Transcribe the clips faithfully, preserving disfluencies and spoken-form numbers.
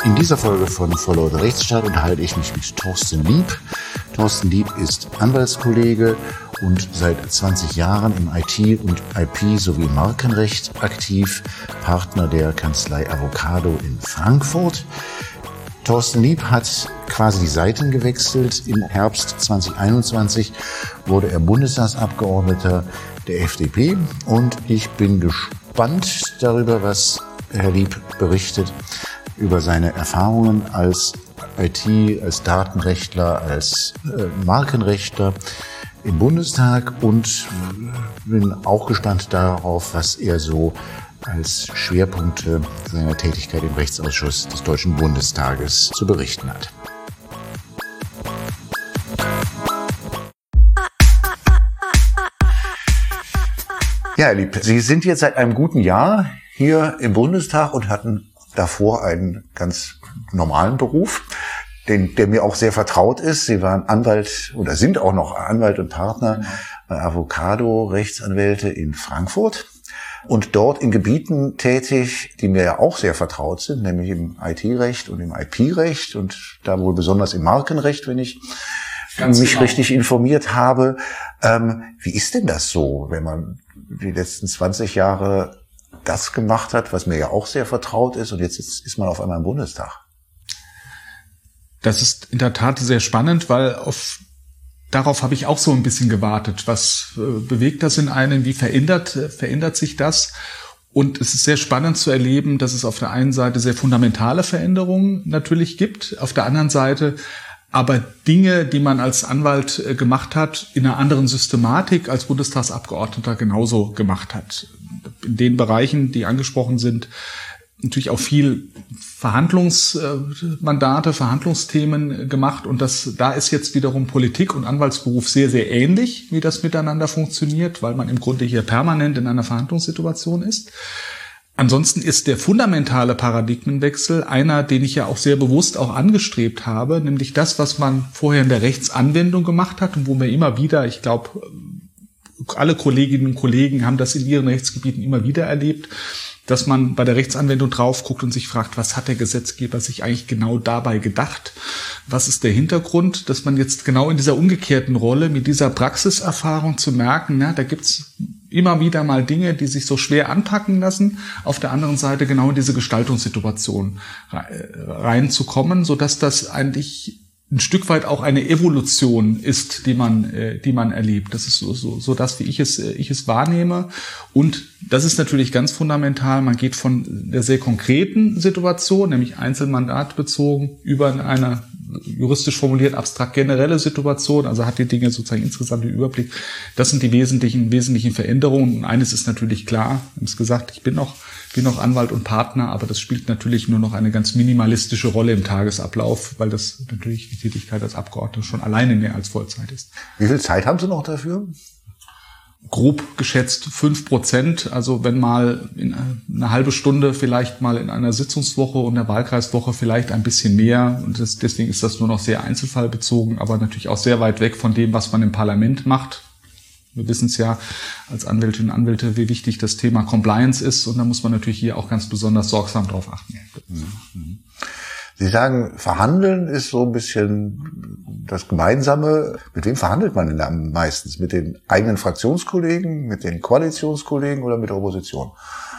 In dieser Folge von Vor lauter Rechtsstaat unterhalte ich mich mit Thorsten Lieb. Thorsten Lieb ist Anwaltskollege und seit zwanzig Jahren im I T- und I P- sowie Markenrecht aktiv, Partner der Kanzlei Avocado in Frankfurt. Thorsten Lieb hat quasi die Seiten gewechselt. Im Herbst zwanzig einundzwanzig wurde er Bundestagsabgeordneter der F D P und ich bin gespannt darüber, was Herr Lieb berichtet über seine Erfahrungen als I T, als Datenrechtler, als äh, Markenrechtler im Bundestag und bin auch gespannt darauf, was er so als Schwerpunkte seiner Tätigkeit im Rechtsausschuss des Deutschen Bundestages zu berichten hat. Ja, Herr Lieb, Sie sind jetzt seit einem guten Jahr hier im Bundestag und hatten davor einen ganz normalen Beruf, den, der mir auch sehr vertraut ist. Sie waren Anwalt oder sind auch noch Anwalt und Partner bei Avocado, Rechtsanwälte in Frankfurt und dort in Gebieten tätig, die mir ja auch sehr vertraut sind, nämlich im I T-Recht und im I P-Recht und da wohl besonders im Markenrecht, wenn ich Ganz mich genau. richtig informiert habe. Ähm, wie ist denn das so, wenn man die letzten zwanzig Jahre das gemacht hat, was mir ja auch sehr vertraut ist und jetzt ist, ist man auf einmal im Bundestag? Das ist in der Tat sehr spannend, weil auf darauf habe ich auch so ein bisschen gewartet. Was äh, bewegt das in einem? Wie verändert äh, verändert sich das? Und es ist sehr spannend zu erleben, dass es auf der einen Seite sehr fundamentale Veränderungen natürlich gibt, auf der anderen Seite aber Dinge, die man als Anwalt äh, gemacht hat, in einer anderen Systematik als Bundestagsabgeordneter genauso gemacht hat. In den Bereichen, die angesprochen sind, natürlich auch viel Verhandlungsmandate, Verhandlungsthemen gemacht. Und das, da ist jetzt wiederum Politik und Anwaltsberuf sehr, sehr ähnlich, wie das miteinander funktioniert, weil man im Grunde hier permanent in einer Verhandlungssituation ist. Ansonsten ist der fundamentale Paradigmenwechsel einer, den ich ja auch sehr bewusst auch angestrebt habe, nämlich das, was man vorher in der Rechtsanwendung gemacht hat und wo wir immer wieder, ich glaube, alle Kolleginnen und Kollegen haben das in ihren Rechtsgebieten immer wieder erlebt, dass man bei der Rechtsanwendung drauf guckt und sich fragt, was hat der Gesetzgeber sich eigentlich genau dabei gedacht? Was ist der Hintergrund? Dass man jetzt genau in dieser umgekehrten Rolle mit dieser Praxiserfahrung zu merken, na, da gibt's immer wieder mal Dinge, die sich so schwer anpacken lassen, auf der anderen Seite genau in diese Gestaltungssituation reinzukommen, sodass das eigentlich ein Stück weit auch eine Evolution ist, die man, äh, die man erlebt. Das ist so, so, so das, wie ich es, äh, ich es wahrnehme. Und das ist natürlich ganz fundamental. Man geht von der sehr konkreten Situation, nämlich einzelmandatbezogen, über eine juristisch formuliert abstrakt generelle Situation, also hat die Dinge sozusagen insgesamt den Überblick. Das sind die wesentlichen, wesentlichen Veränderungen. Und eines ist natürlich klar, wir haben es gesagt, ich bin noch, bin noch Anwalt und Partner, aber das spielt natürlich nur noch eine ganz minimalistische Rolle im Tagesablauf, weil das natürlich die Tätigkeit als Abgeordneter schon alleine mehr als Vollzeit ist. Wie viel Zeit haben Sie noch dafür? Grob geschätzt fünf Prozent. Also wenn mal in eine halbe Stunde vielleicht mal in einer Sitzungswoche und der Wahlkreiswoche vielleicht ein bisschen mehr. Und das, deswegen ist das nur noch sehr einzelfallbezogen, aber natürlich auch sehr weit weg von dem, was man im Parlament macht. Wir wissen es ja als Anwältinnen und Anwälte, wie wichtig das Thema Compliance ist. Und da muss man natürlich hier auch ganz besonders sorgsam drauf achten. Mhm. Sie sagen, verhandeln ist so ein bisschen das Gemeinsame. Mit wem verhandelt man denn da meistens? Mit den eigenen Fraktionskollegen, mit den Koalitionskollegen oder mit der Opposition?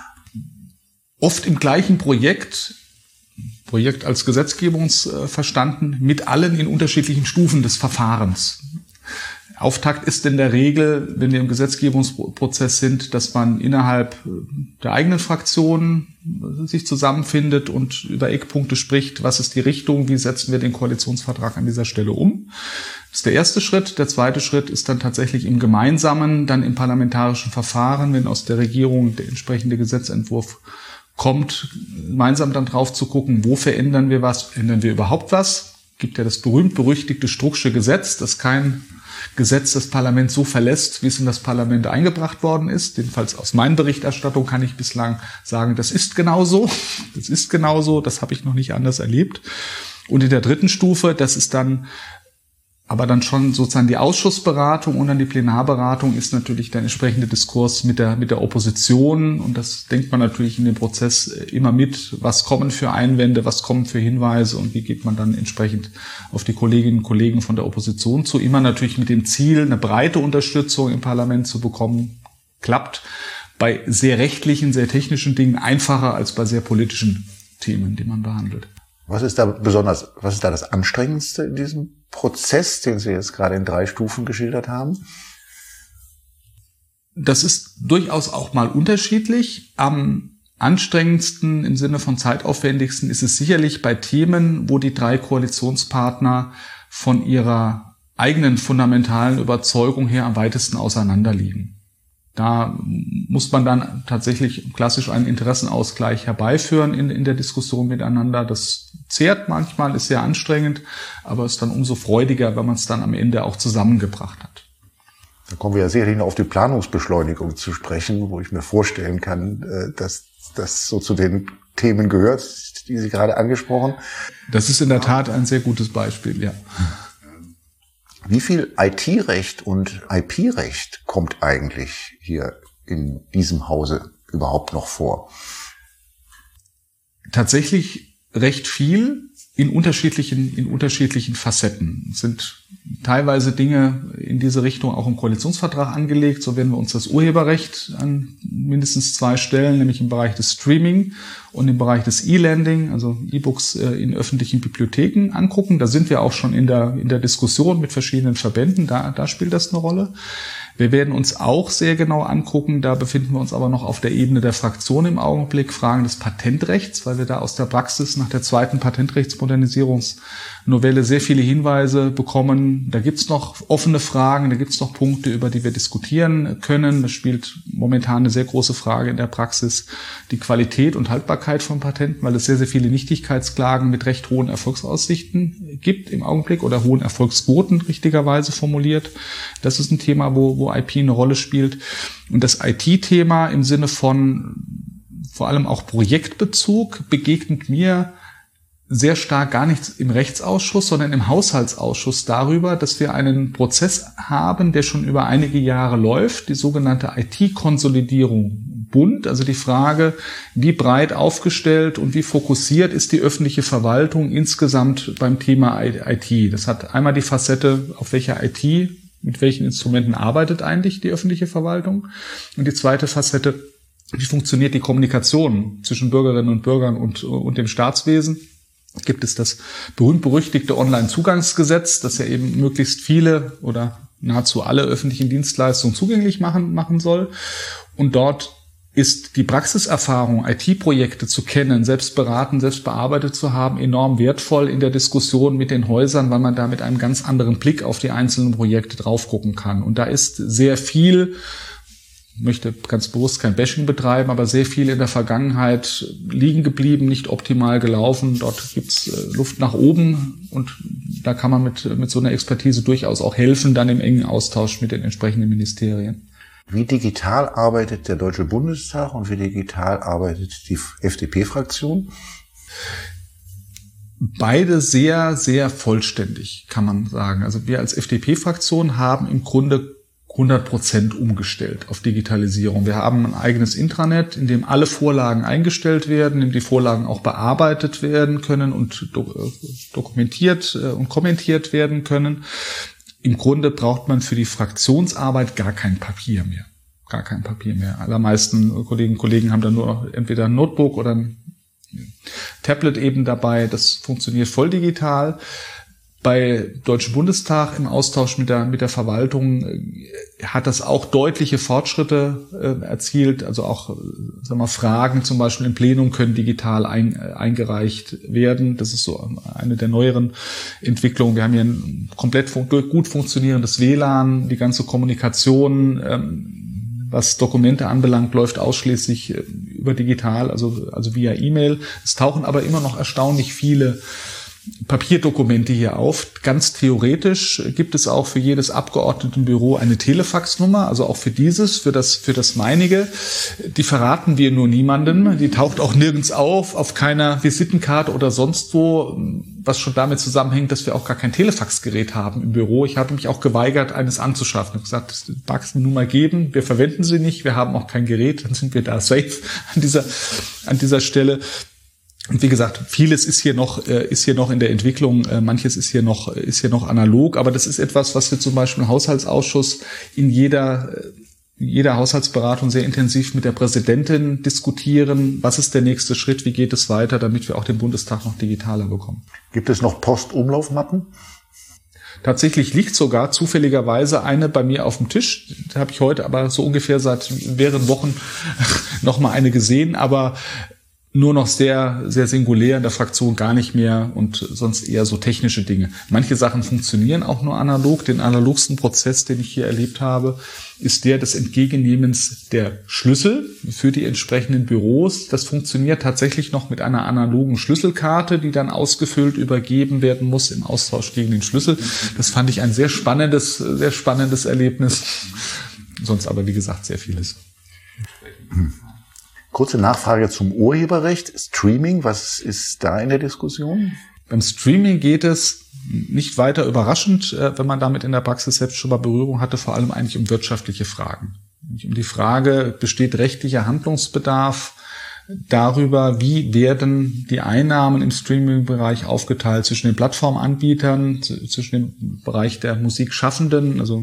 Oft im gleichen Projekt, Projekt als Gesetzgebungs verstanden, mit allen in unterschiedlichen Stufen des Verfahrens. Auftakt ist in der Regel, wenn wir im Gesetzgebungsprozess sind, dass man innerhalb der eigenen Fraktion sich zusammenfindet und über Eckpunkte spricht. Was ist die Richtung? Wie setzen wir den Koalitionsvertrag an dieser Stelle um? Das ist der erste Schritt. Der zweite Schritt ist dann tatsächlich im gemeinsamen, dann im parlamentarischen Verfahren, wenn aus der Regierung der entsprechende Gesetzentwurf kommt, gemeinsam dann drauf zu gucken, wo verändern wir was? Ändern wir überhaupt was? Gibt ja das berühmt-berüchtigte Strucksche Gesetz, das kein Gesetz das Parlament so verlässt, wie es in das Parlament eingebracht worden ist. Jedenfalls aus meinen Berichterstattungen kann ich bislang sagen, das ist genauso. Das ist genauso. Das habe ich noch nicht anders erlebt. Und in der dritten Stufe, das ist dann Aber dann schon sozusagen die Ausschussberatung und dann die Plenarberatung ist natürlich der entsprechende Diskurs mit der, mit der Opposition. Und das denkt man natürlich in dem Prozess immer mit. Was kommen für Einwände, was kommen für Hinweise und wie geht man dann entsprechend auf die Kolleginnen und Kollegen von der Opposition zu? Immer natürlich mit dem Ziel, eine breite Unterstützung im Parlament zu bekommen. Klappt bei sehr rechtlichen, sehr technischen Dingen einfacher als bei sehr politischen Themen, die man behandelt. Was ist da besonders, was ist da das Anstrengendste in diesem Prozess, den Sie jetzt gerade in drei Stufen geschildert haben? Das ist durchaus auch mal unterschiedlich. Am anstrengendsten im Sinne von zeitaufwendigsten ist es sicherlich bei Themen, wo die drei Koalitionspartner von ihrer eigenen fundamentalen Überzeugung her am weitesten auseinanderliegen. Da muss man dann tatsächlich klassisch einen Interessenausgleich herbeiführen in, in der Diskussion miteinander. Das zehrt manchmal, ist sehr anstrengend, aber ist dann umso freudiger, wenn man es dann am Ende auch zusammengebracht hat. Da kommen wir ja sicherlich noch auf die Planungsbeschleunigung zu sprechen, wo ich mir vorstellen kann, dass das so zu den Themen gehört, die Sie gerade angesprochen. Das ist in der Tat ein sehr gutes Beispiel, ja. Wie viel I T-Recht und I P-Recht kommt eigentlich hier in diesem Hause überhaupt noch vor? Tatsächlich recht viel in unterschiedlichen, in unterschiedlichen Facetten. Es sind teilweise Dinge in diese Richtung auch im Koalitionsvertrag angelegt. So werden wir uns das Urheberrecht an mindestens zwei Stellen, nämlich im Bereich des Streaming und im Bereich des E-Lending, also E-Books in öffentlichen Bibliotheken angucken. Da sind wir auch schon in der, in der Diskussion mit verschiedenen Verbänden. Da, da spielt das eine Rolle. Wir werden uns auch sehr genau angucken, da befinden wir uns aber noch auf der Ebene der Fraktion im Augenblick, Fragen des Patentrechts, weil wir da aus der Praxis nach der zweiten Patentrechtsmodernisierungsnovelle sehr viele Hinweise bekommen. Da gibt's noch offene Fragen, da gibt's noch Punkte, über die wir diskutieren können. Das spielt momentan eine sehr große Frage in der Praxis, die Qualität und Haltbarkeit von Patenten, weil es sehr, sehr viele Nichtigkeitsklagen mit recht hohen Erfolgsaussichten gibt im Augenblick oder hohen Erfolgsquoten richtigerweise formuliert. Das ist ein Thema, wo, wo I P eine Rolle spielt. Und das I T-Thema im Sinne von vor allem auch Projektbezug begegnet mir sehr stark gar nicht im Rechtsausschuss, sondern im Haushaltsausschuss darüber, dass wir einen Prozess haben, der schon über einige Jahre läuft, die sogenannte I T-Konsolidierung Bund, also die Frage, wie breit aufgestellt und wie fokussiert ist die öffentliche Verwaltung insgesamt beim Thema I T. Das hat einmal die Facette, auf welcher I T, mit welchen Instrumenten arbeitet eigentlich die öffentliche Verwaltung, und die zweite Facette, wie funktioniert die Kommunikation zwischen Bürgerinnen und Bürgern und, und dem Staatswesen. Gibt es das berühmt-berüchtigte Online-Zugangsgesetz, das ja eben möglichst viele oder nahezu alle öffentlichen Dienstleistungen zugänglich machen, machen soll. Und dort ist die Praxiserfahrung, I T-Projekte zu kennen, selbst beraten, selbst bearbeitet zu haben, enorm wertvoll in der Diskussion mit den Häusern, weil man da mit einem ganz anderen Blick auf die einzelnen Projekte drauf gucken kann. Und da ist sehr viel, ich möchte ganz bewusst kein Bashing betreiben, aber sehr viel in der Vergangenheit liegen geblieben, nicht optimal gelaufen. Dort gibt's Luft nach oben und da kann man mit, mit so einer Expertise durchaus auch helfen, dann im engen Austausch mit den entsprechenden Ministerien. Wie digital arbeitet der Deutsche Bundestag und wie digital arbeitet die F D P-Fraktion? Beide sehr, sehr vollständig, kann man sagen. Also wir als F D P-Fraktion haben im Grunde hundert Prozent umgestellt auf Digitalisierung. Wir haben ein eigenes Intranet, in dem alle Vorlagen eingestellt werden, in dem die Vorlagen auch bearbeitet werden können und do- dokumentiert und kommentiert werden können. Im Grunde braucht man für die Fraktionsarbeit gar kein Papier mehr. Gar kein Papier mehr. Allermeisten Kolleginnen und Kollegen haben da nur entweder ein Notebook oder ein Tablet eben dabei. Das funktioniert voll digital. Bei Deutschen Bundestag im Austausch mit der, mit der Verwaltung hat das auch deutliche Fortschritte äh, erzielt. Also auch, sagen wir mal, Fragen zum Beispiel im Plenum können digital ein, äh, eingereicht werden. Das ist so eine der neueren Entwicklungen. Wir haben hier ein komplett fun- gut funktionierendes W L A N. Die ganze Kommunikation, ähm, was Dokumente anbelangt, läuft ausschließlich über digital, also, also via E-Mail. Es tauchen aber immer noch erstaunlich viele Papierdokumente hier auf. Ganz theoretisch gibt es auch für jedes Abgeordnetenbüro eine Telefaxnummer, also auch für dieses, für das, für das meinige. Die verraten wir nur niemandem. Die taucht auch nirgends auf, auf keiner Visitenkarte oder sonst wo, was schon damit zusammenhängt, dass wir auch gar kein Telefaxgerät haben im Büro. Ich habe mich auch geweigert, eines anzuschaffen. Ich habe gesagt, das mag es mir nun mal geben. Wir verwenden sie nicht. Wir haben auch kein Gerät. Dann sind wir da safe an dieser, an dieser Stelle. Und wie gesagt, vieles ist hier noch, ist hier noch in der Entwicklung, manches ist hier noch, ist hier noch analog, aber das ist etwas, was wir zum Beispiel im Haushaltsausschuss in jeder, jeder Haushaltsberatung sehr intensiv mit der Präsidentin diskutieren. Was ist der nächste Schritt? Wie geht es weiter, damit wir auch den Bundestag noch digitaler bekommen? Gibt es noch Postumlaufmappen? Tatsächlich liegt sogar zufälligerweise eine bei mir auf dem Tisch. Da habe ich heute aber so ungefähr seit mehreren Wochen noch mal eine gesehen, aber nur noch sehr, sehr singulär in der Fraktion, gar nicht mehr und sonst eher so technische Dinge. Manche Sachen funktionieren auch nur analog. Den analogsten Prozess, den ich hier erlebt habe, ist der des Entgegennehmens der Schlüssel für die entsprechenden Büros. Das funktioniert tatsächlich noch mit einer analogen Schlüsselkarte, die dann ausgefüllt übergeben werden muss im Austausch gegen den Schlüssel. Das fand ich ein sehr spannendes, sehr spannendes Erlebnis. Sonst aber, wie gesagt, sehr vieles. Hm. Kurze Nachfrage zum Urheberrecht. Streaming, was ist da in der Diskussion? Beim Streaming geht es nicht weiter überraschend, wenn man damit in der Praxis selbst schon mal Berührung hatte, vor allem eigentlich um wirtschaftliche Fragen. Um die Frage, besteht rechtlicher Handlungsbedarf darüber, wie werden die Einnahmen im Streaming-Bereich aufgeteilt zwischen den Plattformanbietern, zwischen dem Bereich der Musikschaffenden, also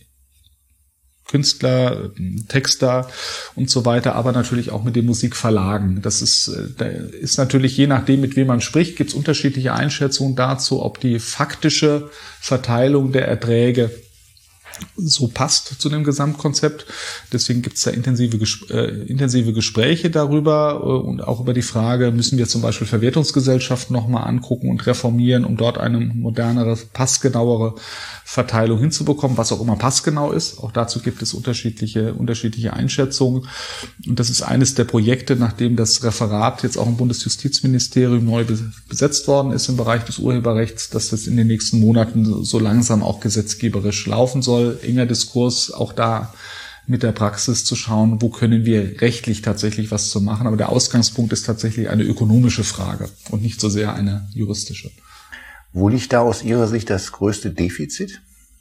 Künstler, Texter und so weiter, aber natürlich auch mit den Musikverlagen. Das ist, da ist natürlich, je nachdem, mit wem man spricht, gibt es unterschiedliche Einschätzungen dazu, ob die faktische Verteilung der Erträge so passt zu dem Gesamtkonzept. Deswegen gibt es da intensive, äh, intensive Gespräche darüber äh, und auch über die Frage, müssen wir zum Beispiel Verwertungsgesellschaften nochmal angucken und reformieren, um dort eine modernere, passgenauere Verteilung hinzubekommen, was auch immer passgenau ist. Auch dazu gibt es unterschiedliche, unterschiedliche Einschätzungen. Und das ist eines der Projekte, nachdem das Referat jetzt auch im Bundesjustizministerium neu besetzt worden ist im Bereich des Urheberrechts, dass das in den nächsten Monaten so langsam auch gesetzgeberisch laufen soll. Enger Diskurs auch da mit der Praxis zu schauen, wo können wir rechtlich tatsächlich was zu machen. Aber der Ausgangspunkt ist tatsächlich eine ökonomische Frage und nicht so sehr eine juristische. Wo liegt da aus Ihrer Sicht das größte Defizit?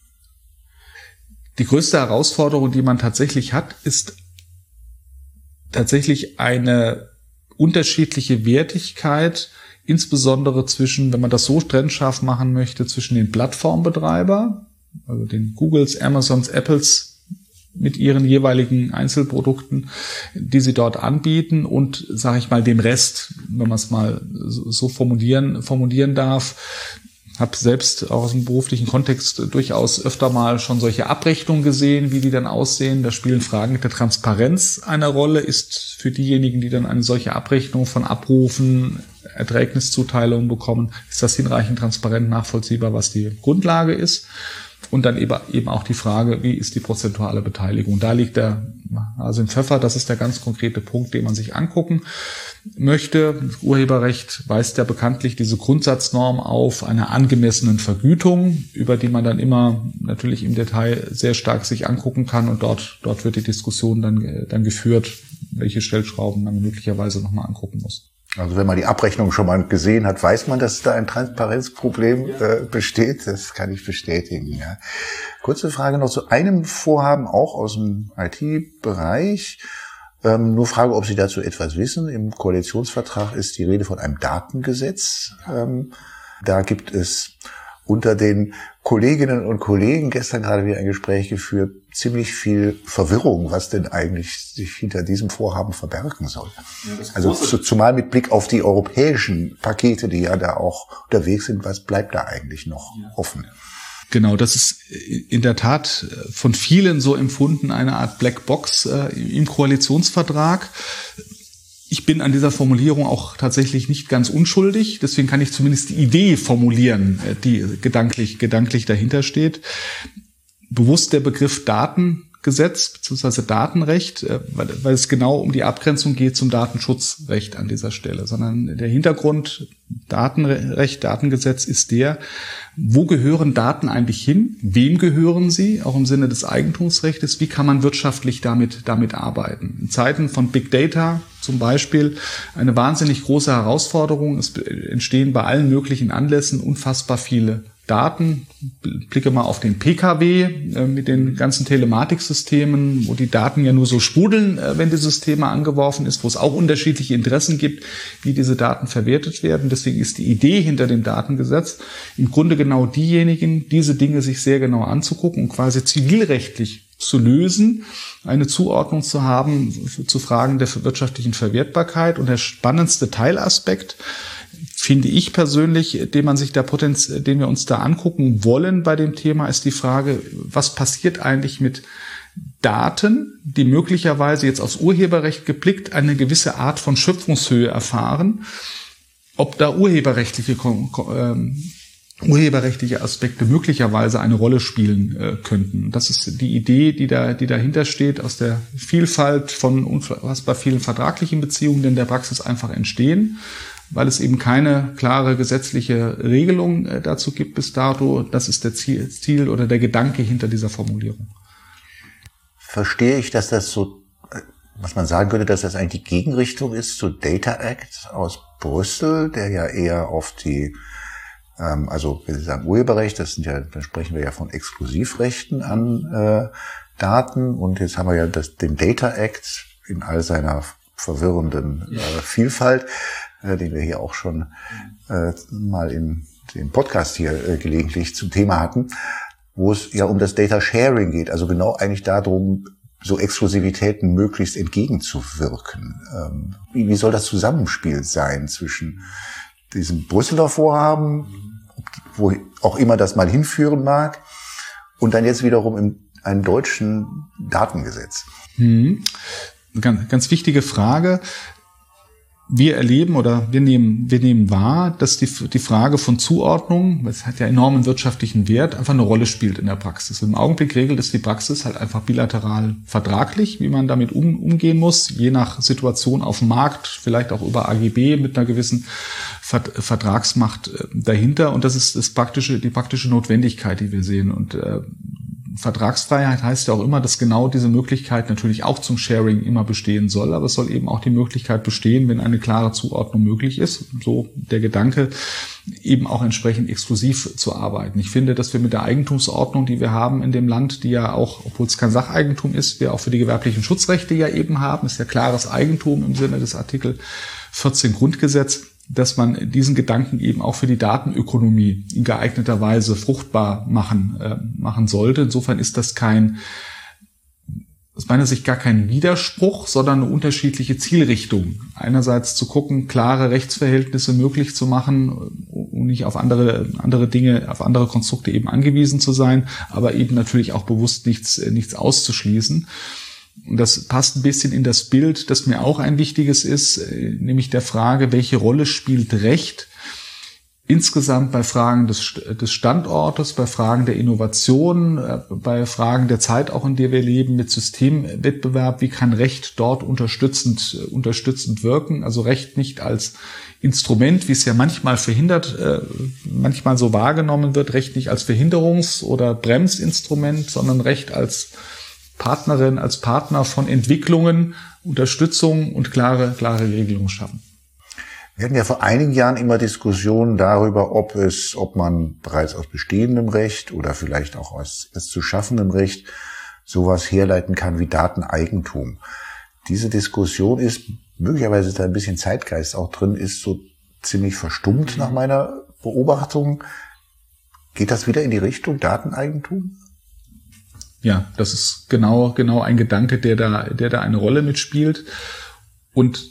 Die größte Herausforderung, die man tatsächlich hat, ist tatsächlich eine unterschiedliche Wertigkeit, insbesondere zwischen, wenn man das so trennscharf machen möchte, zwischen den Plattformbetreiber, also den Googles, Amazons, Apples mit ihren jeweiligen Einzelprodukten, die sie dort anbieten und, sage ich mal, dem Rest, wenn man es mal so formulieren, formulieren darf. Habe selbst auch aus dem beruflichen Kontext durchaus öfter mal schon solche Abrechnungen gesehen, wie die dann aussehen. Da spielen Fragen der Transparenz eine Rolle. Ist für diejenigen, die dann eine solche Abrechnung von Abrufen, Erträgniszuteilungen bekommen, ist das hinreichend transparent nachvollziehbar, was die Grundlage ist? Und dann eben auch die Frage, wie ist die prozentuale Beteiligung? Da liegt der Hase im Pfeffer, das ist der ganz konkrete Punkt, den man sich angucken möchte. Das Urheberrecht weist ja bekanntlich diese Grundsatznorm auf einer angemessenen Vergütung, über die man dann immer natürlich im Detail sehr stark sich angucken kann. Und dort, dort wird die Diskussion dann, dann geführt, welche Stellschrauben man möglicherweise nochmal angucken muss. Also wenn man die Abrechnung schon mal gesehen hat, weiß man, dass da ein Transparenzproblem äh, besteht. Das kann ich bestätigen. Ja. Kurze Frage noch zu einem Vorhaben, auch aus dem I T-Bereich. Ähm, nur Frage, ob Sie dazu etwas wissen. Im Koalitionsvertrag ist die Rede von einem Datengesetz. Ähm, da gibt es unter den Kolleginnen und Kollegen gestern gerade wieder ein Gespräch geführt, ziemlich viel Verwirrung, was denn eigentlich sich hinter diesem Vorhaben verbergen soll. Ja, also zu, zumal mit Blick auf die europäischen Pakete, die ja da auch unterwegs sind, was bleibt da eigentlich noch ja. offen? Genau, das ist in der Tat von vielen so empfunden, eine Art Blackbox äh, im Koalitionsvertrag. Ich bin an dieser Formulierung auch tatsächlich nicht ganz unschuldig, deswegen kann ich zumindest die Idee formulieren, die gedanklich, gedanklich dahinter steht. Bewusst der Begriff Datengesetz bzw. Datenrecht, weil, weil es genau um die Abgrenzung geht zum Datenschutzrecht an dieser Stelle, sondern der Hintergrund Datenrecht, Datengesetz ist der, wo gehören Daten eigentlich hin? Wem gehören sie? Auch im Sinne des Eigentumsrechts. Wie kann man wirtschaftlich damit, damit arbeiten? In Zeiten von Big Data zum Beispiel eine wahnsinnig große Herausforderung. Es entstehen bei allen möglichen Anlässen unfassbar viele Daten. Blicke mal auf den P K W äh, mit den ganzen Telematiksystemen, wo die Daten ja nur so sprudeln, äh, wenn die Systeme angeworfen ist, wo es auch unterschiedliche Interessen gibt, wie diese Daten verwertet werden. Deswegen ist die Idee hinter dem Datengesetz im Grunde genau diejenigen, diese Dinge sich sehr genau anzugucken und quasi zivilrechtlich zu lösen, eine Zuordnung zu haben zu Fragen der wirtschaftlichen Verwertbarkeit. Und der spannendste Teilaspekt, finde ich persönlich, den man sich da potenz, den wir uns da angucken wollen bei dem Thema, ist die Frage, was passiert eigentlich mit Daten, die möglicherweise jetzt aufs Urheberrecht geblickt eine gewisse Art von Schöpfungshöhe erfahren, ob da urheberrechtliche äh, urheberrechtliche Aspekte möglicherweise eine Rolle spielen äh, könnten. Das ist die Idee, die da, die dahinter steht, aus der Vielfalt von unfassbar vielen vertraglichen Beziehungen, die in der Praxis einfach entstehen, weil es eben keine klare gesetzliche Regelung äh, dazu gibt bis dato. Das ist der Ziel, Ziel oder der Gedanke hinter dieser Formulierung. Verstehe ich, dass das so, was man sagen könnte, dass das eigentlich die Gegenrichtung ist zu Data Act aus Brüssel, der ja eher auf die, ähm, also wenn Sie sagen Urheberrecht, das sind ja, dann sprechen wir ja von Exklusivrechten an äh, Daten, und jetzt haben wir ja das, den Data Act in all seiner verwirrenden äh, Vielfalt, äh, den wir hier auch schon äh, mal in dem Podcast hier äh, gelegentlich zum Thema hatten, wo es ja um das Data Sharing geht, also genau eigentlich darum, so Exklusivitäten möglichst entgegenzuwirken. Ähm, wie, wie soll das Zusammenspiel sein zwischen diesem Brüsseler Vorhaben, wo auch immer das mal hinführen mag, und dann jetzt wiederum in einem deutschen Datengesetz? Hm. Ganz, ganz wichtige Frage. Wir erleben oder wir nehmen, wir nehmen wahr, dass die, die Frage von Zuordnung, das hat ja enormen wirtschaftlichen Wert, einfach eine Rolle spielt in der Praxis. Im Augenblick regelt es die Praxis halt einfach bilateral vertraglich, wie man damit um, umgehen muss, je nach Situation auf dem Markt, vielleicht auch über A G B mit einer gewissen Vertragsmacht dahinter. Und das ist das praktische, die praktische Notwendigkeit, die wir sehen. Und äh, Vertragsfreiheit heißt ja auch immer, dass genau diese Möglichkeit natürlich auch zum Sharing immer bestehen soll, aber es soll eben auch die Möglichkeit bestehen, wenn eine klare Zuordnung möglich ist, so der Gedanke, eben auch entsprechend exklusiv zu arbeiten. Ich finde, dass wir mit der Eigentumsordnung, die wir haben in dem Land, die ja auch, obwohl es kein Sacheigentum ist, wir auch für die gewerblichen Schutzrechte ja eben haben, ist ja klares Eigentum im Sinne des Artikel vierzehn Grundgesetz, dass man diesen Gedanken eben auch für die Datenökonomie in geeigneter Weise fruchtbar machen, äh, machen sollte. Insofern ist das kein, aus meiner Sicht gar kein Widerspruch, sondern eine unterschiedliche Zielrichtung. Einerseits zu gucken, klare Rechtsverhältnisse möglich zu machen, um nicht auf andere, andere Dinge, auf andere Konstrukte eben angewiesen zu sein, aber eben natürlich auch bewusst nichts, nichts auszuschließen. Und das passt ein bisschen in das Bild, das mir auch ein wichtiges ist, nämlich der Frage, welche Rolle spielt Recht insgesamt bei Fragen des, des Standortes, bei Fragen der Innovation, bei Fragen der Zeit, auch in der wir leben, mit Systemwettbewerb. Wie kann Recht dort unterstützend, unterstützend wirken? Also Recht nicht als Instrument, wie es ja manchmal verhindert, manchmal so wahrgenommen wird, Recht nicht als Verhinderungs- oder Bremsinstrument, sondern Recht als Partnerin, als Partner von Entwicklungen, Unterstützung und klare, klare Regelungen schaffen. Wir hatten ja vor einigen Jahren immer Diskussionen darüber, ob es, ob man bereits aus bestehendem Recht oder vielleicht auch aus, aus zu schaffendem Recht sowas herleiten kann wie Dateneigentum. Diese Diskussion ist, möglicherweise ist da ein bisschen Zeitgeist auch drin, ist so ziemlich verstummt nach meiner Beobachtung. Geht das wieder in die Richtung Dateneigentum? Ja, das ist genau, genau ein Gedanke, der da, der da eine Rolle mitspielt. Und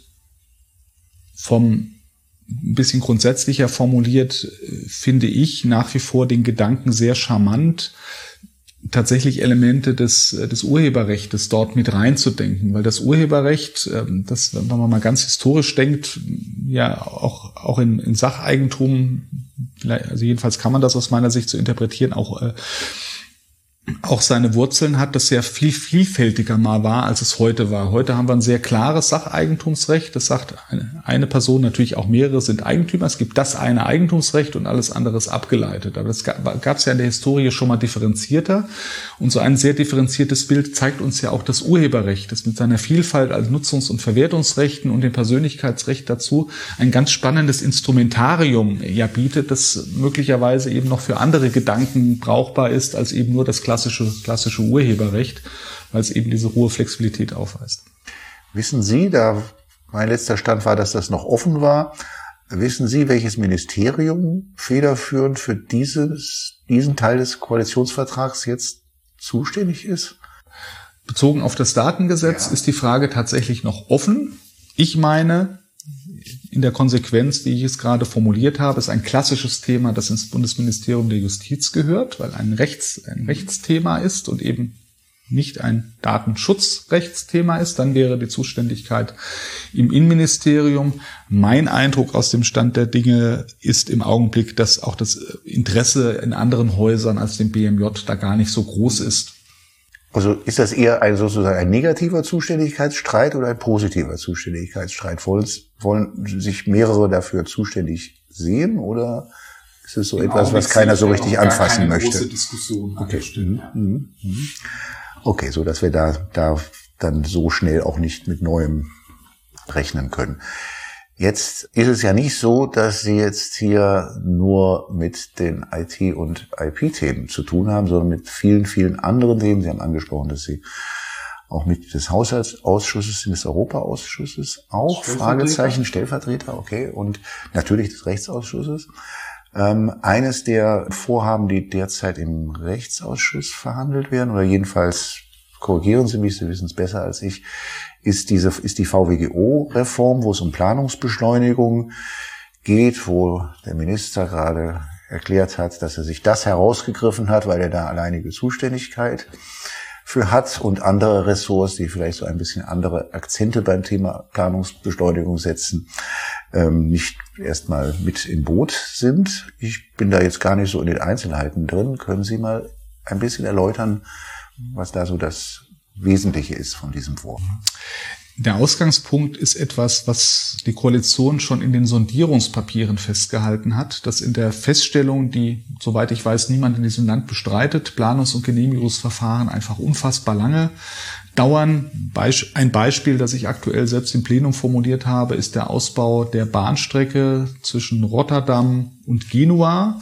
vom ein bisschen grundsätzlicher formuliert, finde ich nach wie vor den Gedanken sehr charmant, tatsächlich Elemente des, des Urheberrechts dort mit reinzudenken, weil das Urheberrecht, das, wenn man mal ganz historisch denkt, ja auch, auch in, in Sacheigentum, also jedenfalls kann man das aus meiner Sicht so interpretieren, auch auch seine Wurzeln hat, das sehr viel vielfältiger mal war, als es heute war. Heute haben wir ein sehr klares Sacheigentumsrecht. Das sagt eine, eine Person, natürlich auch mehrere sind Eigentümer. Es gibt das eine Eigentumsrecht und alles andere ist abgeleitet. Aber das gab es ja in der Historie schon mal differenzierter. Und so ein sehr differenziertes Bild zeigt uns ja auch das Urheberrecht, das mit seiner Vielfalt als Nutzungs- und Verwertungsrechten und dem Persönlichkeitsrecht dazu ein ganz spannendes Instrumentarium ja bietet, das möglicherweise eben noch für andere Gedanken brauchbar ist, als eben nur das klassische, klassische Urheberrecht, weil es eben diese hohe Flexibilität aufweist. Wissen Sie, da mein letzter Stand war, dass das noch offen war, wissen Sie, welches Ministerium federführend für dieses, diesen Teil des Koalitionsvertrags jetzt zuständig ist? Bezogen auf das Datengesetz ja. ist die Frage tatsächlich noch offen. Ich meine, in der Konsequenz, wie ich es gerade formuliert habe, ist ein klassisches Thema, das ins Bundesministerium der Justiz gehört, weil ein Rechts, ein Rechtsthema ist und eben nicht ein Datenschutzrechtsthema ist. Dann wäre die Zuständigkeit im Innenministerium. Mein Eindruck aus dem Stand der Dinge ist im Augenblick, dass auch das Interesse in anderen Häusern als dem B M J da gar nicht so groß ist. Also ist das eher ein sozusagen ein negativer Zuständigkeitsstreit oder ein positiver Zuständigkeitsstreit? Wollen, wollen sich mehrere dafür zuständig sehen oder ist es so Im etwas, was keiner so richtig anfassen möchte? Große Diskussion okay. Mhm. Mhm. Okay, so dass wir da da dann so schnell auch nicht mit Neuem rechnen können. Jetzt ist es ja nicht so, dass Sie jetzt hier nur mit den I T- und I P-Themen zu tun haben, sondern mit vielen, vielen anderen Themen. Sie haben angesprochen, dass Sie auch Mitglied des Haushaltsausschusses sind, des Europaausschusses auch, Fragezeichen, Stellvertreter, okay, und natürlich des Rechtsausschusses. Ähm, eines der Vorhaben, die derzeit im Rechtsausschuss verhandelt werden, oder jedenfalls, korrigieren Sie mich, Sie wissen es besser als ich, ist diese, ist die V W G O-Reform, wo es um Planungsbeschleunigung geht, wo der Minister gerade erklärt hat, dass er sich das herausgegriffen hat, weil er da alleinige Zuständigkeit für hat und andere Ressorts, die vielleicht so ein bisschen andere Akzente beim Thema Planungsbeschleunigung setzen, ähm, nicht erstmal mit im Boot sind. Ich bin da jetzt gar nicht so in den Einzelheiten drin. Können Sie mal ein bisschen erläutern, was da so das Wesentliche ist von diesem Vorhaben? Der Ausgangspunkt ist etwas, was die Koalition schon in den Sondierungspapieren festgehalten hat, dass in der Feststellung, die, soweit ich weiß, niemand in diesem Land bestreitet, Planungs- und Genehmigungsverfahren einfach unfassbar lange dauern. Ein Beispiel, das ich aktuell selbst im Plenum formuliert habe, ist der Ausbau der Bahnstrecke zwischen Rotterdam und Genua,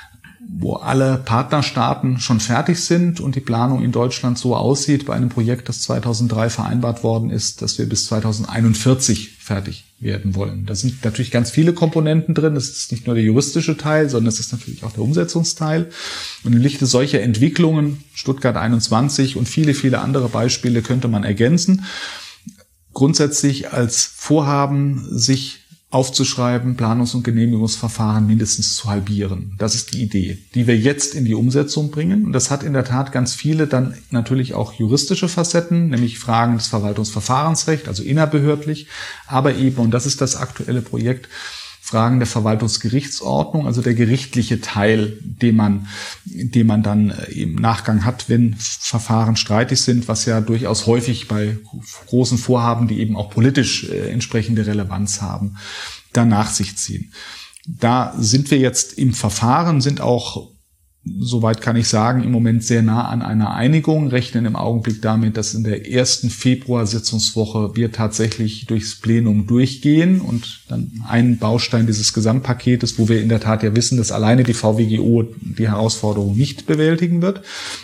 wo alle Partnerstaaten schon fertig sind und die Planung in Deutschland so aussieht bei einem Projekt, das zweitausenddrei vereinbart worden ist, dass wir bis zweitausendeinundvierzig fertig werden wollen. Da sind natürlich ganz viele Komponenten drin. Das ist nicht nur der juristische Teil, sondern es ist natürlich auch der Umsetzungsteil. Und im Lichte solcher Entwicklungen, Stuttgart einundzwanzig und viele, viele andere Beispiele könnte man ergänzen. Grundsätzlich als Vorhaben, sich aufzuschreiben, Planungs- und Genehmigungsverfahren mindestens zu halbieren. Das ist die Idee, die wir jetzt in die Umsetzung bringen. Und das hat in der Tat ganz viele dann natürlich auch juristische Facetten, nämlich Fragen des Verwaltungsverfahrensrechts, also innerbehördlich, aber eben, und das ist das aktuelle Projekt, Fragen der Verwaltungsgerichtsordnung, also der gerichtliche Teil, den man, den man dann im Nachgang hat, wenn Verfahren streitig sind, was ja durchaus häufig bei großen Vorhaben, die eben auch politisch äh, entsprechende Relevanz haben, da nach sich ziehen. Da sind wir jetzt im Verfahren, sind auch, soweit kann ich sagen, im Moment sehr nah an einer Einigung, rechnen im Augenblick damit, dass in der ersten Februar-Sitzungswoche wir tatsächlich durchs Plenum durchgehen und dann einen Baustein dieses Gesamtpaketes, wo wir in der Tat ja wissen, dass alleine die V W G O die Herausforderung nicht bewältigen wird.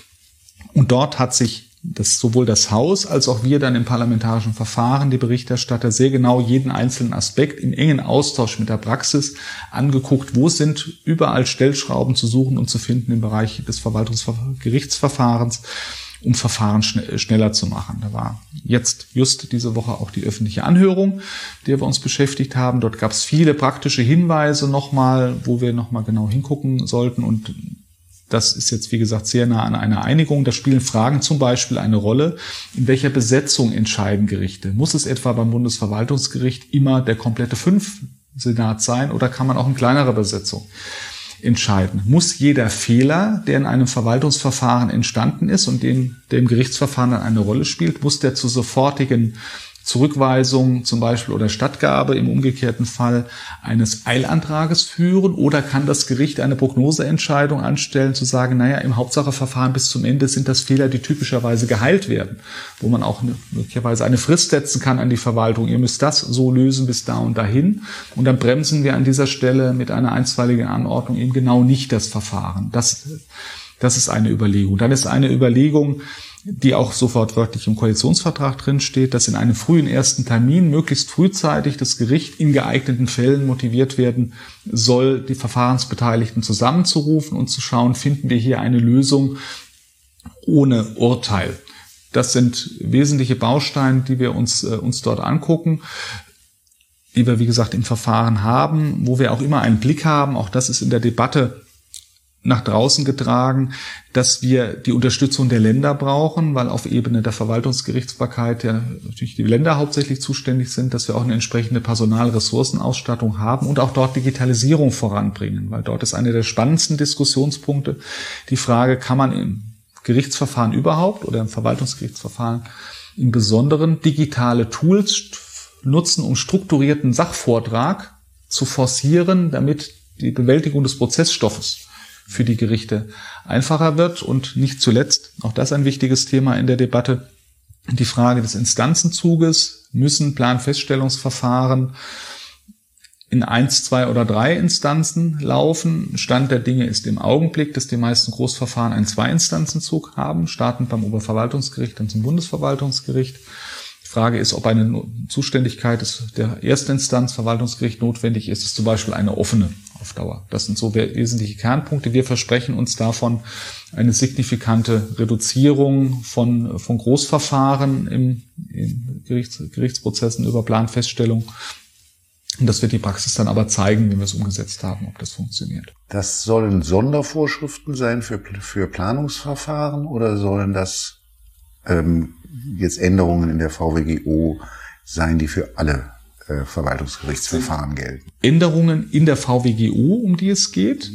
Und dort hat sich das sowohl das Haus als auch wir dann im parlamentarischen Verfahren, die Berichterstatter, sehr genau jeden einzelnen Aspekt im engen Austausch mit der Praxis angeguckt, wo sind überall Stellschrauben zu suchen und zu finden im Bereich des Verwaltungsgerichtsverfahrens, um Verfahren schn- schneller zu machen. Da war jetzt just diese Woche auch die öffentliche Anhörung, der wir uns beschäftigt haben. Dort gab es viele praktische Hinweise nochmal, wo wir nochmal genau hingucken sollten, und das ist jetzt, wie gesagt, sehr nah an einer Einigung. Da spielen Fragen zum Beispiel eine Rolle. In welcher Besetzung entscheiden Gerichte? Muss es etwa beim Bundesverwaltungsgericht immer der komplette Fünf-Senat sein oder kann man auch in kleinerer Besetzung entscheiden. Muss jeder Fehler, der in einem Verwaltungsverfahren entstanden ist und den, der im Gerichtsverfahren dann eine Rolle spielt, muss der zur sofortigen Zurückweisung zum Beispiel oder Stattgabe im umgekehrten Fall eines Eilantrages führen, oder kann das Gericht eine Prognoseentscheidung anstellen, zu sagen, naja, im Hauptsacheverfahren bis zum Ende sind das Fehler, die typischerweise geheilt werden, wo man auch eine, möglicherweise eine Frist setzen kann an die Verwaltung, ihr müsst das so lösen bis da und dahin, und dann bremsen wir an dieser Stelle mit einer einstweiligen Anordnung eben genau nicht das Verfahren. Das, das ist eine Überlegung. Dann ist eine Überlegung, die auch sofort wörtlich im Koalitionsvertrag drin steht, dass in einem frühen ersten Termin möglichst frühzeitig das Gericht in geeigneten Fällen motiviert werden soll, die Verfahrensbeteiligten zusammenzurufen und zu schauen, finden wir hier eine Lösung ohne Urteil. Das sind wesentliche Bausteine, die wir uns, äh, uns dort angucken, die wir, wie gesagt, im Verfahren haben, wo wir auch immer einen Blick haben. Auch das ist in der Debatte nach draußen getragen, dass wir die Unterstützung der Länder brauchen, weil auf Ebene der Verwaltungsgerichtsbarkeit ja natürlich die Länder hauptsächlich zuständig sind, dass wir auch eine entsprechende Personalressourcenausstattung haben und auch dort Digitalisierung voranbringen, weil dort ist eine der spannendsten Diskussionspunkte die Frage, kann man im Gerichtsverfahren überhaupt oder im Verwaltungsgerichtsverfahren im Besonderen digitale Tools nutzen, um strukturierten Sachvortrag zu forcieren, damit die Bewältigung des Prozessstoffes für die Gerichte einfacher wird. Und nicht zuletzt, auch das ein wichtiges Thema in der Debatte, die Frage des Instanzenzuges. Müssen Planfeststellungsverfahren in eins, zwei oder drei Instanzen laufen? Stand der Dinge ist im Augenblick, dass die meisten Großverfahren einen Zwei-Instanzenzug haben, startend beim Oberverwaltungsgericht, dann zum Bundesverwaltungsgericht. Die Frage ist, ob eine Zuständigkeit der Erstinstanz Verwaltungsgericht notwendig ist, ist zum Beispiel eine offene auf Dauer. Das sind so wesentliche Kernpunkte. Wir versprechen uns davon eine signifikante Reduzierung von, von Großverfahren im, in Gerichts, Gerichtsprozessen über Planfeststellung. Und das wird die Praxis dann aber zeigen, wenn wir es umgesetzt haben, ob das funktioniert. Das sollen Sondervorschriften sein für, für Planungsverfahren oder sollen das ähm, jetzt Änderungen in der V W G O sein, die für alle äh, Verwaltungsgerichtsverfahren gelten? Änderungen in der V W G O, um die es geht,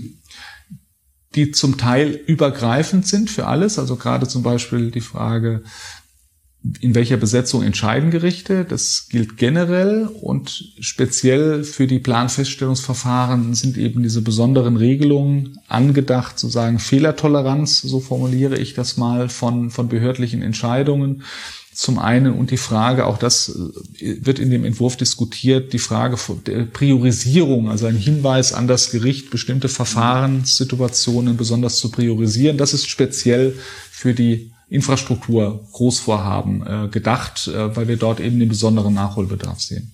die zum Teil übergreifend sind für alles. Also gerade zum Beispiel die Frage, in welcher Besetzung entscheiden Gerichte. Das gilt generell, und speziell für die Planfeststellungsverfahren sind eben diese besonderen Regelungen angedacht, sozusagen Fehlertoleranz, so formuliere ich das mal, von, von behördlichen Entscheidungen. Zum einen, und die Frage, auch das wird in dem Entwurf diskutiert, die Frage der Priorisierung, also ein Hinweis an das Gericht, bestimmte Verfahrenssituationen besonders zu priorisieren. Das ist speziell für die Infrastruktur, Großvorhaben äh, gedacht, äh, weil wir dort eben den besonderen Nachholbedarf sehen.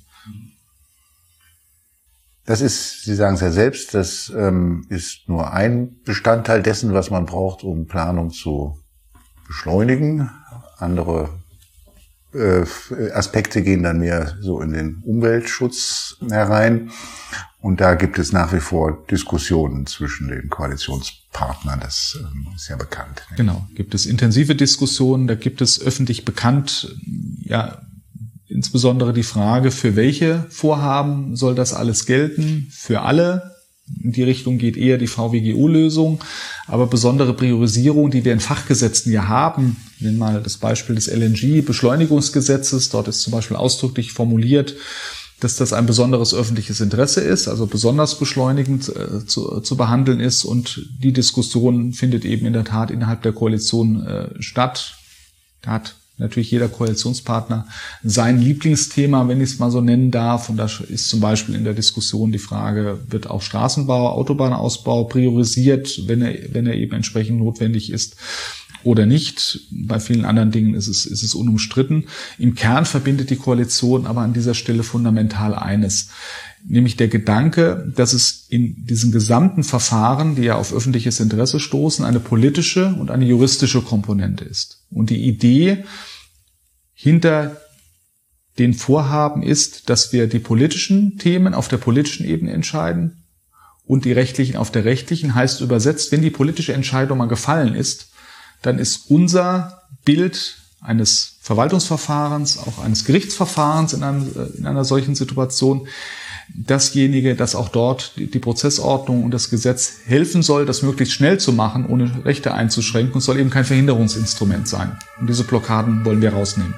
Das ist, Sie sagen es ja selbst, das ähm, ist nur ein Bestandteil dessen, was man braucht, um Planung zu beschleunigen. Andere äh, Aspekte gehen dann mehr so in den Umweltschutz herein. Und da gibt es nach wie vor Diskussionen zwischen den Koalitionspartnern, das ähm, ist ja bekannt. Genau, gibt es intensive Diskussionen, da gibt es öffentlich bekannt, ja, insbesondere die Frage, für welche Vorhaben soll das alles gelten? Für alle. In die Richtung geht eher die V W G O-Lösung, aber besondere Priorisierung, die wir in Fachgesetzen ja haben, nehmen wir mal das Beispiel des L N G-Beschleunigungsgesetzes, dort ist zum Beispiel ausdrücklich formuliert, dass das ein besonderes öffentliches Interesse ist, also besonders beschleunigend äh, zu, zu behandeln ist, und die Diskussion findet eben in der Tat innerhalb der Koalition äh, statt. Da hat natürlich jeder Koalitionspartner sein Lieblingsthema, wenn ich es mal so nennen darf, und da ist zum Beispiel in der Diskussion die Frage, wird auch Straßenbau, Autobahnausbau priorisiert, wenn er, wenn er eben entsprechend notwendig ist oder nicht. Bei vielen anderen Dingen ist es, ist es unumstritten. Im Kern verbindet die Koalition aber an dieser Stelle fundamental eines, nämlich der Gedanke, dass es in diesen gesamten Verfahren, die ja auf öffentliches Interesse stoßen, eine politische und eine juristische Komponente ist. Und die Idee hinter den Vorhaben ist, dass wir die politischen Themen auf der politischen Ebene entscheiden und die rechtlichen auf der rechtlichen. Heißt übersetzt, wenn die politische Entscheidung mal gefallen ist, dann ist unser Bild eines Verwaltungsverfahrens, auch eines Gerichtsverfahrens in, einem, in einer solchen Situation dasjenige, das auch dort die, die Prozessordnung und das Gesetz helfen soll, das möglichst schnell zu machen, ohne Rechte einzuschränken, und soll eben kein Verhinderungsinstrument sein. Und diese Blockaden wollen wir rausnehmen.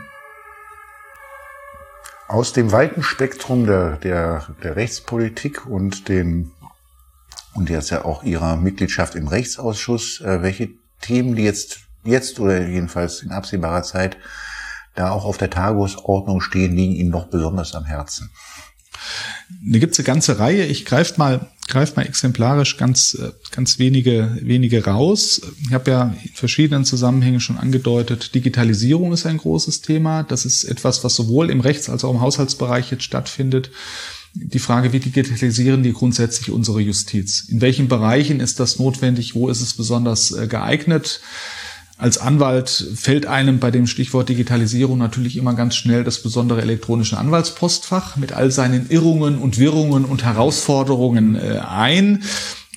Aus dem weiten Spektrum der, der, der Rechtspolitik und dem, und jetzt ja auch Ihrer Mitgliedschaft im Rechtsausschuss, äh, welche Themen, die jetzt, jetzt oder jedenfalls in absehbarer Zeit da auch auf der Tagesordnung stehen, liegen Ihnen noch besonders am Herzen? Da gibt's eine ganze Reihe. Ich greife mal, greif mal exemplarisch ganz, ganz wenige, wenige raus. Ich habe ja in verschiedenen Zusammenhängen schon angedeutet, Digitalisierung ist ein großes Thema. Das ist etwas, was sowohl im Rechts- als auch im Haushaltsbereich jetzt stattfindet. Die Frage, wie digitalisieren die grundsätzlich unsere Justiz? In welchen Bereichen ist das notwendig? Wo ist es besonders geeignet? Als Anwalt fällt einem bei dem Stichwort Digitalisierung natürlich immer ganz schnell das besondere elektronische Anwaltspostfach mit all seinen Irrungen und Wirrungen und Herausforderungen äh, ein.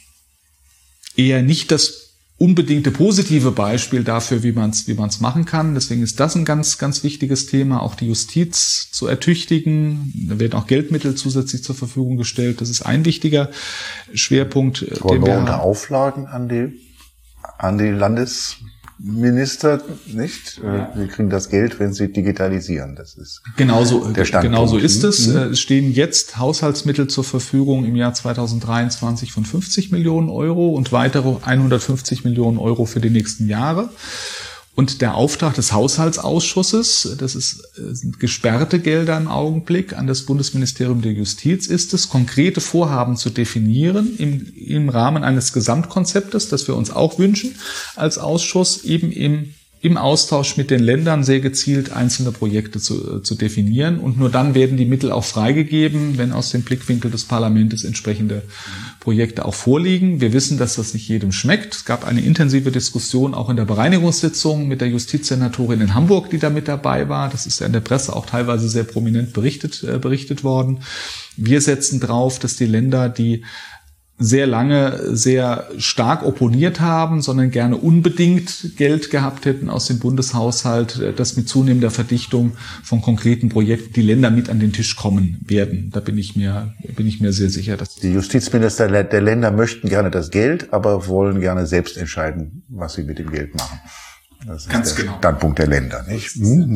Eher nicht das unbedingte positive Beispiel dafür, wie man es wie man es machen kann. Deswegen ist das ein ganz, ganz wichtiges Thema, auch die Justiz zu ertüchtigen. Da werden auch Geldmittel zusätzlich zur Verfügung gestellt. Das ist ein wichtiger Schwerpunkt. Wollen wir unter Auflagen an die, an die Landes Minister, nicht? Ja. Sie kriegen das Geld, wenn sie digitalisieren. Das ist genauso, der Standpunkt. Genauso ist es. Mhm. Es stehen jetzt Haushaltsmittel zur Verfügung im Jahr zweitausenddreiundzwanzig von fünfzig Millionen Euro und weitere hundertfünfzig Millionen Euro für die nächsten Jahre. Und der Auftrag des Haushaltsausschusses, das ist, sind gesperrte Gelder im Augenblick, an das Bundesministerium der Justiz ist es, konkrete Vorhaben zu definieren im, im Rahmen eines Gesamtkonzeptes, das wir uns auch wünschen, als Ausschuss eben im im Austausch mit den Ländern sehr gezielt einzelne Projekte zu, zu definieren. Und nur dann werden die Mittel auch freigegeben, wenn aus dem Blickwinkel des Parlaments entsprechende Projekte auch vorliegen. Wir wissen, dass das nicht jedem schmeckt. Es gab eine intensive Diskussion auch in der Bereinigungssitzung mit der Justizsenatorin in Hamburg, die da mit dabei war. Das ist ja in der Presse auch teilweise sehr prominent berichtet, äh, berichtet worden. Wir setzen drauf, dass die Länder, die sehr lange sehr stark opponiert haben, sondern gerne unbedingt Geld gehabt hätten aus dem Bundeshaushalt, dass mit zunehmender Verdichtung von konkreten Projekten die Länder mit an den Tisch kommen werden. Da bin ich mir, bin ich mir sehr sicher. Dass die Justizminister der Länder möchten gerne das Geld, aber wollen gerne selbst entscheiden, was sie mit dem Geld machen. Das ist Ganz der genau. Standpunkt der Länder, nicht?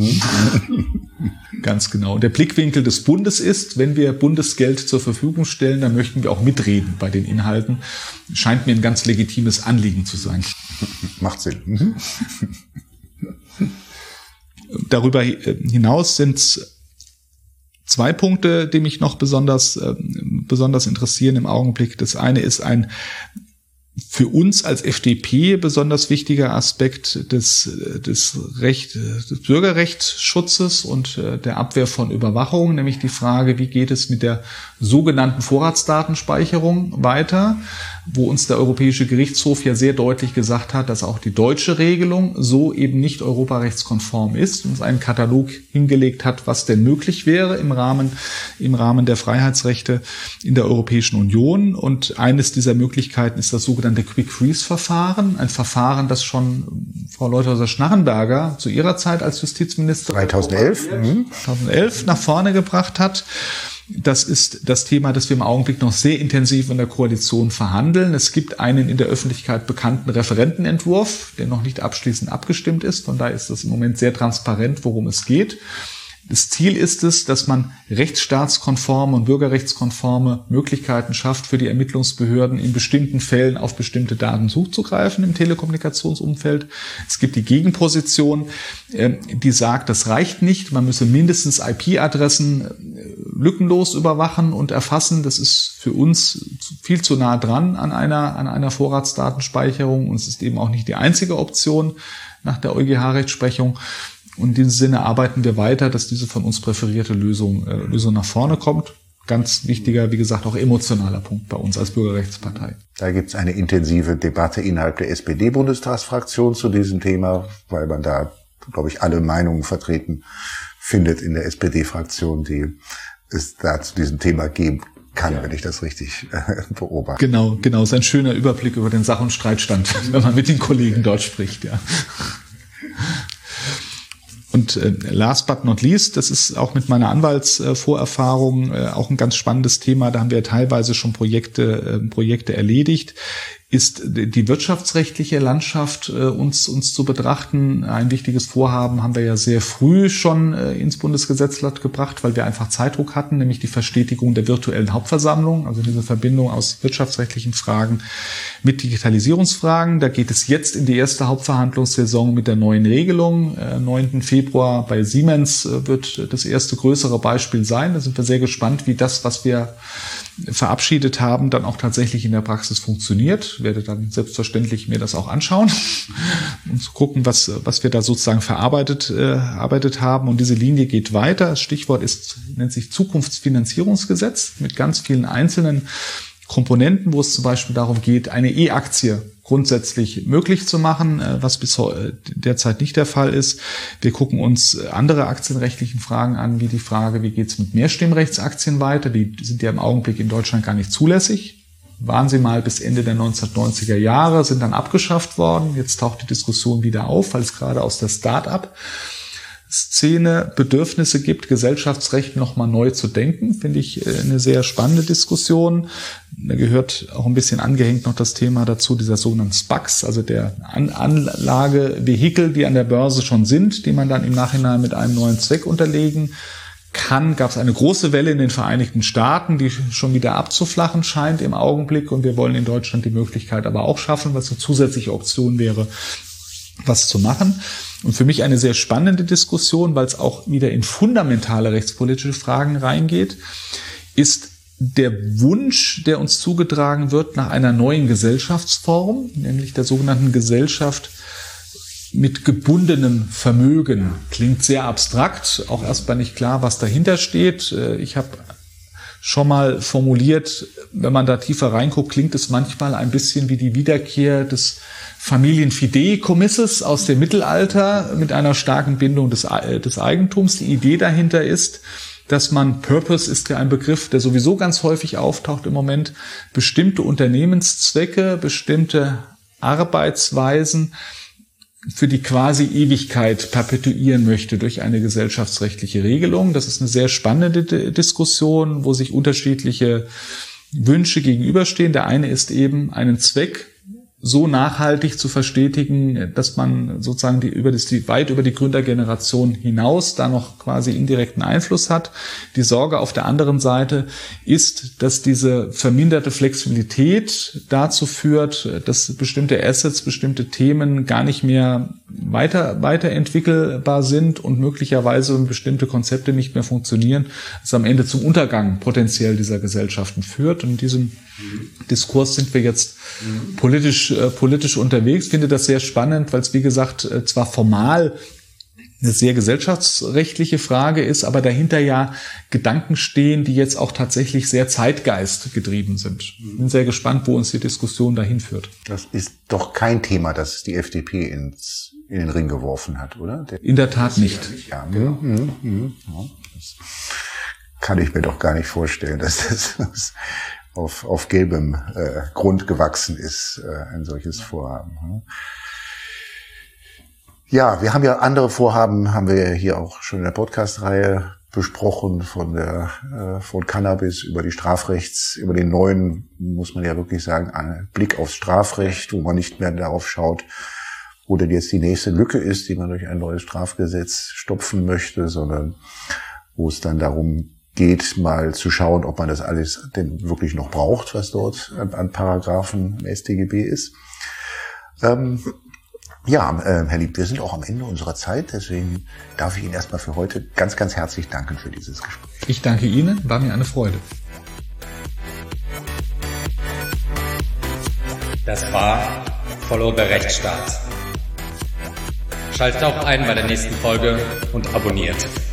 Ganz genau. Und der Blickwinkel des Bundes ist, wenn wir Bundesgeld zur Verfügung stellen, dann möchten wir auch mitreden bei den Inhalten. Scheint mir ein ganz legitimes Anliegen zu sein. Macht Sinn. Darüber hinaus sind es zwei Punkte, die mich noch besonders, besonders interessieren im Augenblick. Das eine ist ein für uns als F D P besonders wichtiger Aspekt des, des, Recht, des Bürgerrechtsschutzes und der Abwehr von Überwachung, nämlich die Frage, wie geht es mit der sogenannten Vorratsdatenspeicherung weiter, wo uns der Europäische Gerichtshof ja sehr deutlich gesagt hat, dass auch die deutsche Regelung so eben nicht europarechtskonform ist und uns einen Katalog hingelegt hat, was denn möglich wäre im Rahmen, im Rahmen der Freiheitsrechte in der Europäischen Union. Und eines dieser Möglichkeiten ist das sogenannte Quick-Freeze-Verfahren, ein Verfahren, das schon Frau Leutheusser-Schnarrenberger zu ihrer Zeit als Justizministerin zweitausendelf zweitausendelf nach vorne gebracht hat. Das ist das Thema, das wir im Augenblick noch sehr intensiv in der Koalition verhandeln. Es gibt einen in der Öffentlichkeit bekannten Referentenentwurf, der noch nicht abschließend abgestimmt ist. Von daher ist das im Moment sehr transparent, worum es geht. Das Ziel ist es, dass man rechtsstaatskonforme und bürgerrechtskonforme Möglichkeiten schafft, für die Ermittlungsbehörden in bestimmten Fällen auf bestimmte Daten zuzugreifen im Telekommunikationsumfeld. Es gibt die Gegenposition, die sagt, das reicht nicht. Man müsse mindestens I P-Adressen lückenlos überwachen und erfassen. Das ist für uns viel zu nah dran an einer, an einer Vorratsdatenspeicherung. Und es ist eben auch nicht die einzige Option nach der EuGH-Rechtsprechung. Und in diesem Sinne arbeiten wir weiter, dass diese von uns präferierte Lösung, äh, Lösung nach vorne kommt. Ganz wichtiger, wie gesagt, auch emotionaler Punkt bei uns als Bürgerrechtspartei. Da gibt es eine intensive Debatte innerhalb der S P D-Bundestagsfraktion zu diesem Thema, weil man da, glaube ich, alle Meinungen vertreten findet in der S P D-Fraktion, die es da zu diesem Thema geben kann, ja, wenn ich das richtig äh, beobachte. Genau, genau. Ist ein schöner Überblick über den Sach- und Streitstand, wenn man mit den Kollegen dort spricht, ja. Und äh, last but not least, das ist auch mit meiner Anwaltsvorerfahrung äh, auch ein ganz spannendes Thema, da haben wir teilweise schon Projekte, äh, Projekte erledigt, ist die wirtschaftsrechtliche Landschaft äh, uns uns zu betrachten. Ein wichtiges Vorhaben haben wir ja sehr früh schon äh, ins Bundesgesetzblatt gebracht, weil wir einfach Zeitdruck hatten, nämlich die Verstetigung der virtuellen Hauptversammlung, also diese Verbindung aus wirtschaftsrechtlichen Fragen mit Digitalisierungsfragen. Da geht es jetzt in die erste Hauptverhandlungssaison mit der neuen Regelung. Äh, neunten Februar bei Siemens äh, wird das erste größere Beispiel sein. Da sind wir sehr gespannt, wie das, was wir verabschiedet haben, dann auch tatsächlich in der Praxis funktioniert. Ich werde dann selbstverständlich mir das auch anschauen und zu gucken, was was wir da sozusagen verarbeitet äh, arbeitet haben. Und diese Linie geht weiter. Das Stichwort ist, nennt sich Zukunftsfinanzierungsgesetz mit ganz vielen einzelnen Komponenten, wo es zum Beispiel darum geht, eine E-Aktie grundsätzlich möglich zu machen, was bis derzeit nicht der Fall ist. Wir gucken uns andere aktienrechtlichen Fragen an, wie die Frage, wie geht es mit Mehrstimmrechtsaktien weiter? Die sind ja im Augenblick in Deutschland gar nicht zulässig. Waren sie mal bis Ende der neunzehnhundertneunziger Jahre, sind dann abgeschafft worden. Jetzt taucht die Diskussion wieder auf, weil es gerade aus der Start-up Szene Bedürfnisse gibt, Gesellschaftsrecht nochmal neu zu denken, finde ich eine sehr spannende Diskussion. Da gehört auch ein bisschen angehängt noch das Thema dazu, dieser sogenannten SPACs, also der An- Anlagevehikel, die an der Börse schon sind, die man dann im Nachhinein mit einem neuen Zweck unterlegen kann. Gab es eine große Welle in den Vereinigten Staaten, die schon wieder abzuflachen scheint im Augenblick, und wir wollen in Deutschland die Möglichkeit aber auch schaffen, was eine zusätzliche Option wäre, was zu machen. Und für mich eine sehr spannende Diskussion, weil es auch wieder in fundamentale rechtspolitische Fragen reingeht, ist der Wunsch, der uns zugetragen wird nach einer neuen Gesellschaftsform, nämlich der sogenannten Gesellschaft mit gebundenem Vermögen. Klingt sehr abstrakt, auch erstmal nicht klar, was dahinter steht. Ich habe schon mal formuliert, wenn man da tiefer reinguckt, klingt es manchmal ein bisschen wie die Wiederkehr des Familienfideikommisses aus dem Mittelalter mit einer starken Bindung des, des Eigentums. Die Idee dahinter ist, dass man, Purpose ist ja ein Begriff, der sowieso ganz häufig auftaucht im Moment, bestimmte Unternehmenszwecke, bestimmte Arbeitsweisen für die quasi Ewigkeit perpetuieren möchte durch eine gesellschaftsrechtliche Regelung. Das ist eine sehr spannende D- Diskussion, wo sich unterschiedliche Wünsche gegenüberstehen. Der eine ist eben, einen Zweck so nachhaltig zu verstetigen, dass man sozusagen die, über das, die, weit über die Gründergeneration hinaus da noch quasi indirekten Einfluss hat. Die Sorge auf der anderen Seite ist, dass diese verminderte Flexibilität dazu führt, dass bestimmte Assets, bestimmte Themen gar nicht mehr weiter, weiterentwickelbar sind und möglicherweise bestimmte Konzepte nicht mehr funktionieren, was am Ende zum Untergang potenziell dieser Gesellschaften führt. Und in diesem Diskurs sind wir jetzt mhm. politisch, äh, politisch unterwegs. Ich finde das sehr spannend, weil es, wie gesagt, äh, zwar formal eine sehr gesellschaftsrechtliche Frage ist, aber dahinter ja Gedanken stehen, die jetzt auch tatsächlich sehr zeitgeistgetrieben sind. Ich bin sehr gespannt, wo uns die Diskussion dahin führt. Das ist doch kein Thema, das die F D P ins, in den Ring geworfen hat, oder? Der in der Tat nicht. Ja, genau. mhm, mhm, ja, das kann ich mir doch gar nicht vorstellen, dass das, das auf, auf gelbem äh, Grund gewachsen ist, äh, ein solches Vorhaben. Hm? Ja, wir haben ja andere Vorhaben, haben wir hier auch schon in der Podcast-Reihe besprochen, von der äh, von Cannabis über die Strafrechts, über den neuen, muss man ja wirklich sagen, einen Blick aufs Strafrecht, wo man nicht mehr darauf schaut, wo denn jetzt die nächste Lücke ist, die man durch ein neues Strafgesetz stopfen möchte, sondern wo es dann darum geht, mal zu schauen, ob man das alles denn wirklich noch braucht, was dort an, an Paragraphen im S t G B ist. Ähm, ja, äh, Herr Lieb, wir sind auch am Ende unserer Zeit, deswegen darf ich Ihnen erstmal für heute ganz, ganz herzlich danken für dieses Gespräch. Ich danke Ihnen, war mir eine Freude. Das war Follow the Rechtsstaat. Schaltet auch ein bei der nächsten Folge und abonniert.